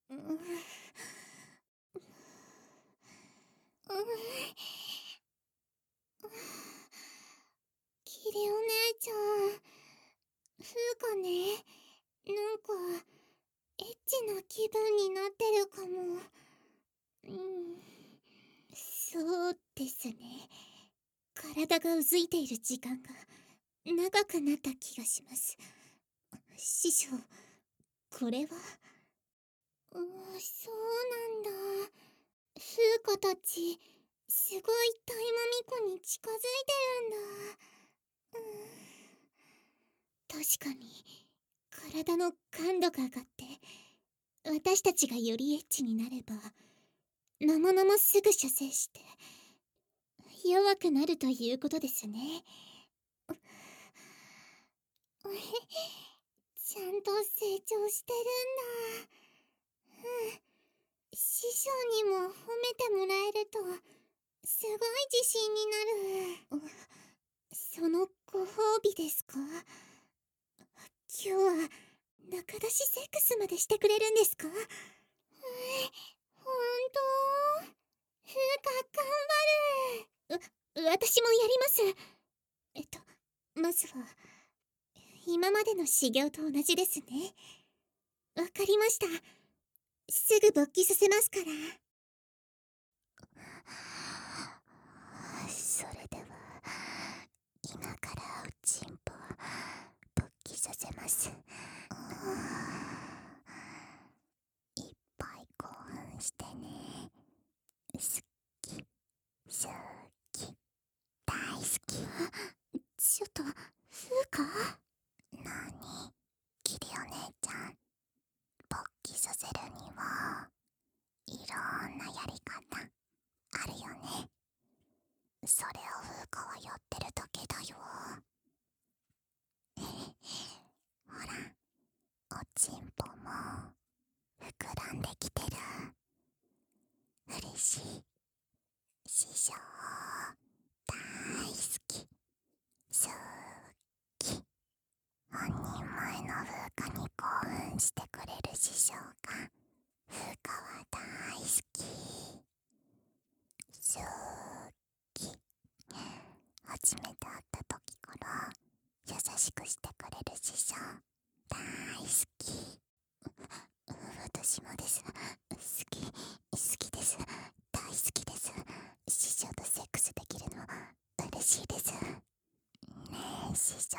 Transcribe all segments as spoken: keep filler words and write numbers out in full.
うん、うん、キリお姉ちゃん、フーカね、なんかエッチな気分になってるかも。うん、そうですね。体がうずいている時間が長くなった気がします。師匠、これは。うん、そうなんだ。フーカたち、すごいタイマミコに近づいてるんだ。うん、確かに体の感度が上がって、私たちがよりエッチになれば生々すぐ射精して弱くなるということですね。ちゃんと成長してるんだ。うん、師匠にも褒めてもらえるとすごい自信になる。そのご褒美ですか？今日は中出しセックスまでしてくれるんですか？うん、ほんと？ふうか頑張る。う、私もやります。えっと、まずは今までの修行と同じですね。わかりました。すぐ勃起させますから。それでは今からおちんぽ勃起させます。いっぱい興奮してね。好き、好き、大好き。ちょっと、ふうか？なに、キリお姉ちゃん、勃起させるにはいろんなやり方あるよね。それをふうかはやってるだけだよ。ほら、おちんぽも膨らんできてる。嬉しい。師匠大好き、好き。本人前の風花に興奮してくれる師匠が風花は大好き、好き。初めて会った時から優しくしてくれる師匠大好き。私もです。好き、好きです。大好きです。師匠とセックスできるの嬉しいです。ねえ師匠、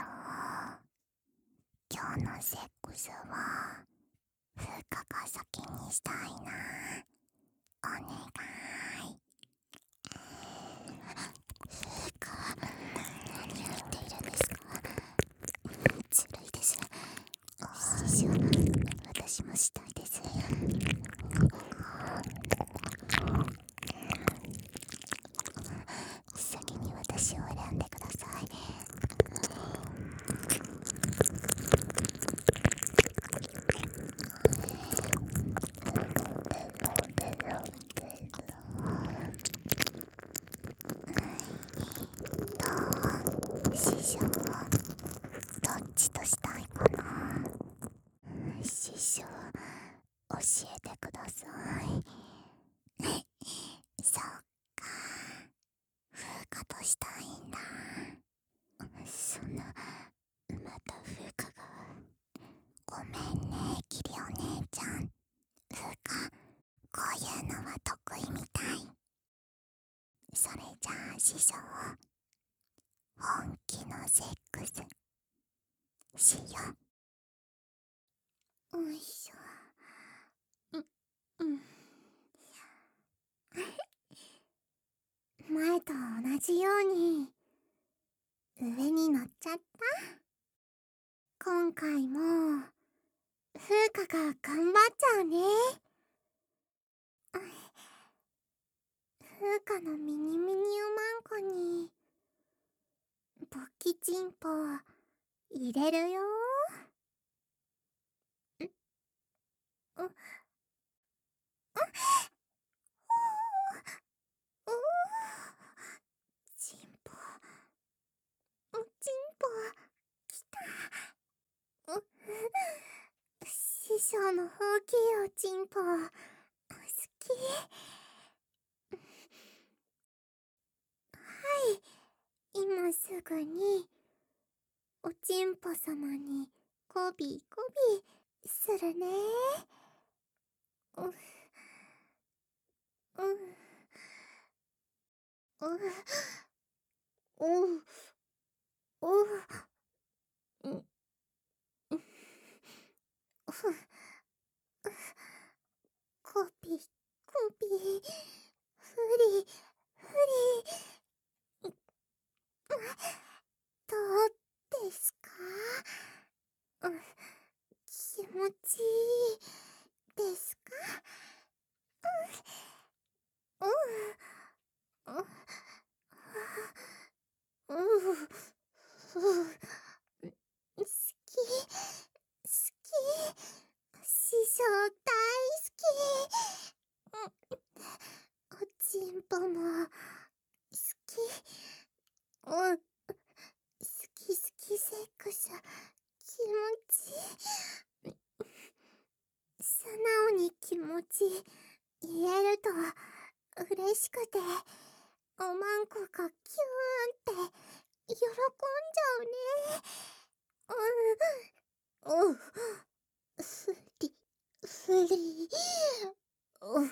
今日のセックスは風花が先にしたいな。お願い。風花、何言っているんですか？ずるいです。師匠、私もしたいです。先に私を選んでください。師匠、どっちとしたいかな。師匠、教えてください。そっか、風花としたいんだ。そんな、また風花が。ごめんね、キリお姉ちゃん。風花、こういうのは得意みたい。それじゃあ師匠、本気のセックスしよう。よいしょ。う、うん。前と同じように上に乗っちゃった。今回も風花が頑張っちゃうね。風花のミニミニおまんこに勃起チンポ入れるよ。ん、う、う、お、チンポ、おチンポきた。う、師匠、 匠の大きいおちんぽ好き。はい、今すぐにおちんぽ様にこびこびするね。うううううううコピコピフリフリどうですか？気持ちいいですか？ううううう好き好き、師匠大好き。おちんぽも好き。うん、好き好きセックス気持ちいい。素直に気持ち言えると嬉しくて、おまんこがキューンって喜んじゃうね。うん、うん、ふり、ふり、う、う、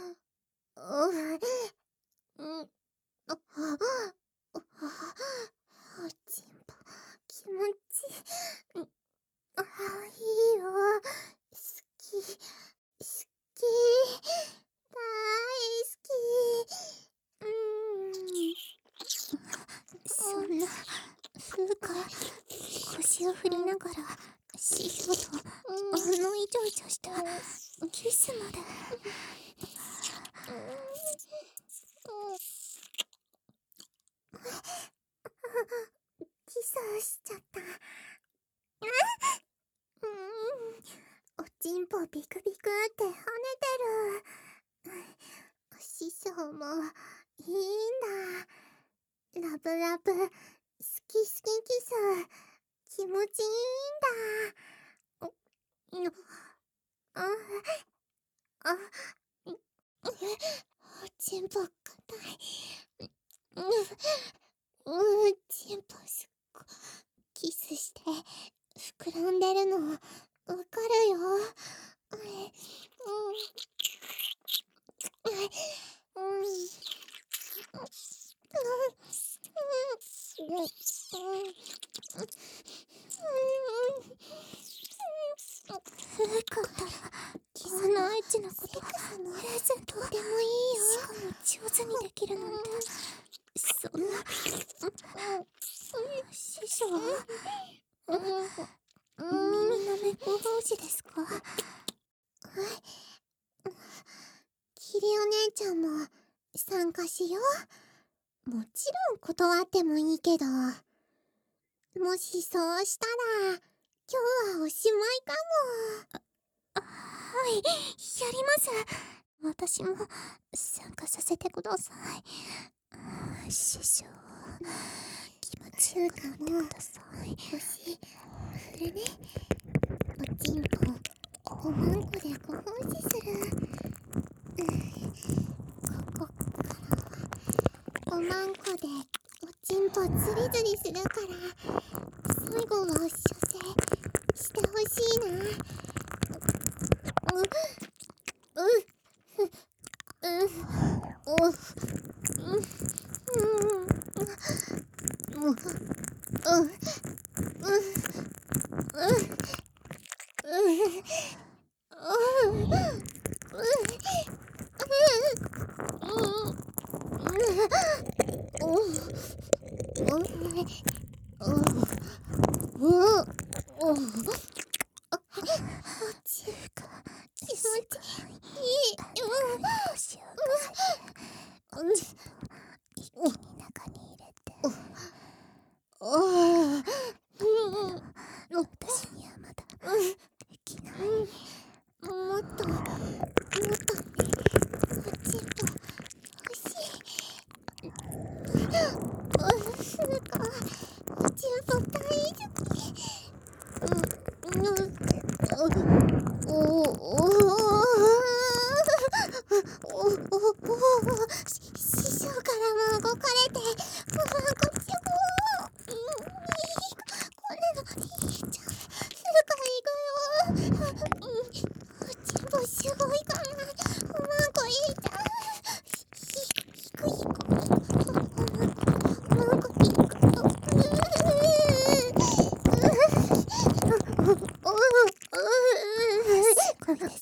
うん、あ、おちんぽ気持ちいい。あ、いいよ。好き、好き、大好き。うーん。そんな、風花、腰を振りながら、師匠と、あのイチョイチョしたキスまで。キスしちゃった。うん、おちんぽビクビクって跳ねてる。師匠もいいんだ。ラブラブ好き好きキス気持ちいいんだ。あああおちんぽ硬い。うん、ちんぽすっごキスして膨らんでるのわかるよ。うんうんうん古かったらキスのエッチなことプレゼントでもいいよ。しかも上手にできるなんて。そんな師匠耳なめご奉仕ですか？キリお姉ちゃんも参加しよう。もちろん断ってもいいけど、もしそうしたら今日はおしまいかも。あ、はい、やります。私も参加させてください。師匠、気持ちよくなってください。腰振るね。おちんぽおまんこでご奉仕する。ここからはおまんこでおちんぽズリズリするから、最後は射精してほしいな。う、う、う、う、う、う、う、う、私にはまだできない。もっともっとおちんぽ欲しい。すかおちんぽ大好き。うんうんお師匠からも動かれて、こっちもこれがいいじゃん。するから行くよ。こっちもすごいかな。おまんこいいじゃん。ひくひくおまんこいく。これです。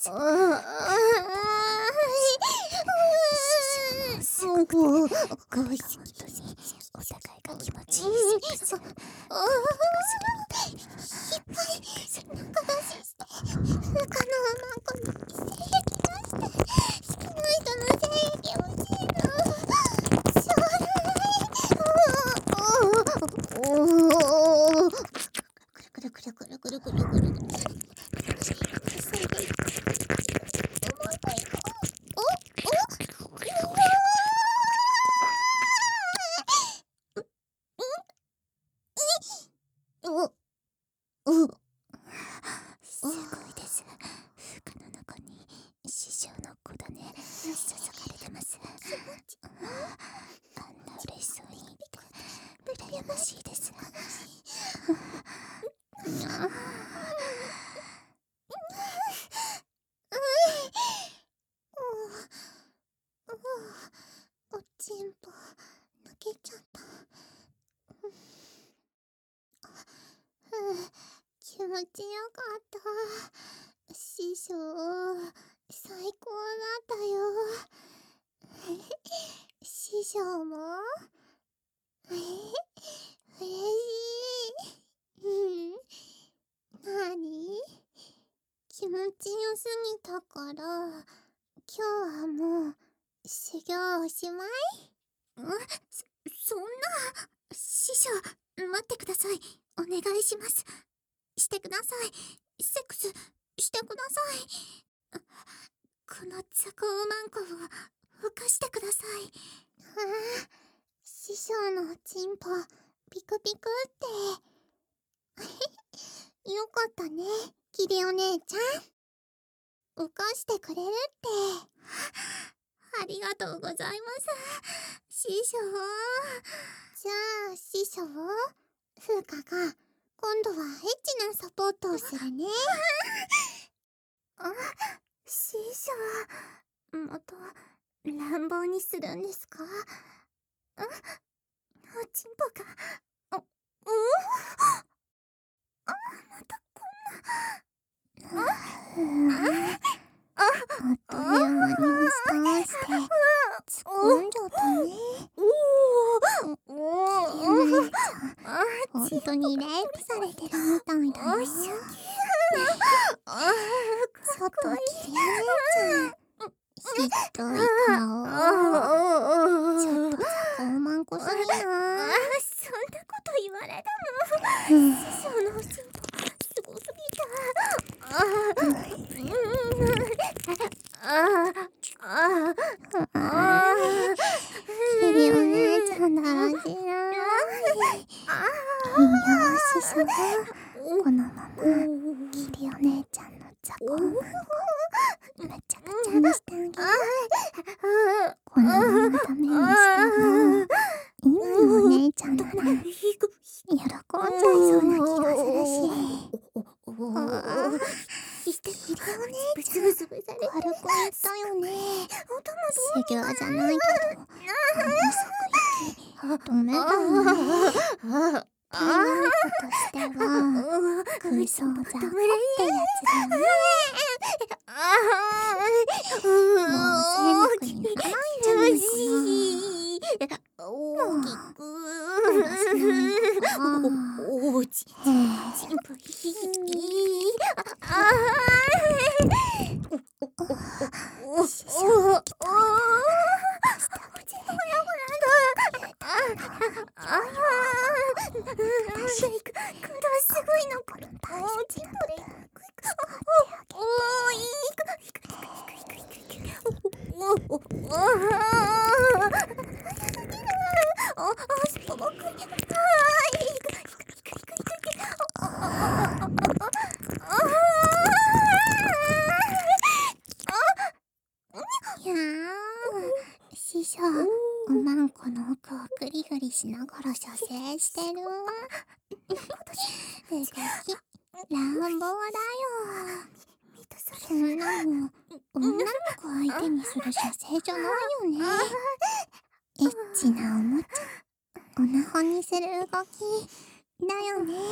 すごくごい好きとにお互いが気持ちいいセックス。いっぱい仲出しして他のおまんこに精液出して好きな人の精液欲しいの。しょうがない。くるくるくるくるくるくるくるくる。すごいです。服の中に師匠の子だね注がれてます。あんな嬉しそうに言って羨ましいです。おちんぽ抜けちゃった。気持ちよかった。師匠最高だったよ。師匠もえ嬉しい。うんなに気持ちよすぎたから今日はもう修行おしまい？んそ、そんな師匠待ってください。お願いします。してください。セックスしてください。この雑魚マンコを浮かしてください。はあ、師匠のチンポピクピクってよかったね、キリお姉ちゃん。浮かしてくれるって。ありがとうございます、師匠。じゃあ師匠、風花が今度はエッチなサポートをするね。あ、師匠、もっと乱暴にするんですか？あ、おちんぽが、お、おあ、またこんな。あ、あ、あ、あっという間に押し通して突っ込んじゃったね。おお、キリお姉ちゃん、ほんとにレイプされてるみたいだよ。ちょっとキリお姉ちゃん、ひどい顔。ちょっと雑魚マンコすぎない？そんなこと言われても師匠のおちんぽすごすぎた。ああああ、キリお姉ちゃんだらしない。いいよ師匠、このままキリお姉ちゃんの雑魚マンコめちゃくちゃにしてあげる。このままダメにしてもいいのお姉ちゃんなら喜んじゃいそうな気がするし。キリお姉ちゃん、軽く言ったよね。修行じゃないけどあの即息ダメだよね。女の子としては空想じゃってやつだよね。もう精肉に行かないんじゃないかな。大きく話しないんだから。おちちんぽひいああ師匠行きたいな。下口のほらほらあああなんでいく今度はすごいのこのおちんぽでおおいくいくいくいくいくいくいくおおおあああすごくああいくいくいくいくいくいくああああしながら射精してる。素敵。乱暴だよ。そんなの女の子相手にする射精じゃないよね。エッチなおもちゃ、オナホにする動きだよね。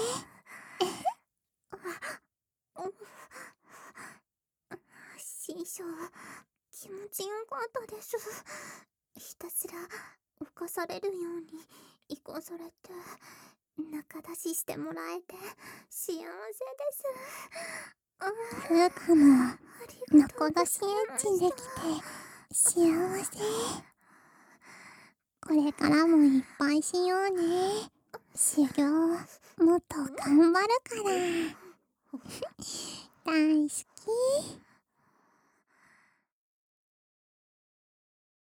師匠、気持ちよかったです。ひたすら犯されるように移行されて仲出ししてもらえて幸せです。ルーカも仲出しエッチできて幸せ。これからもいっぱいしようね。修行もっと頑張るから。大好き。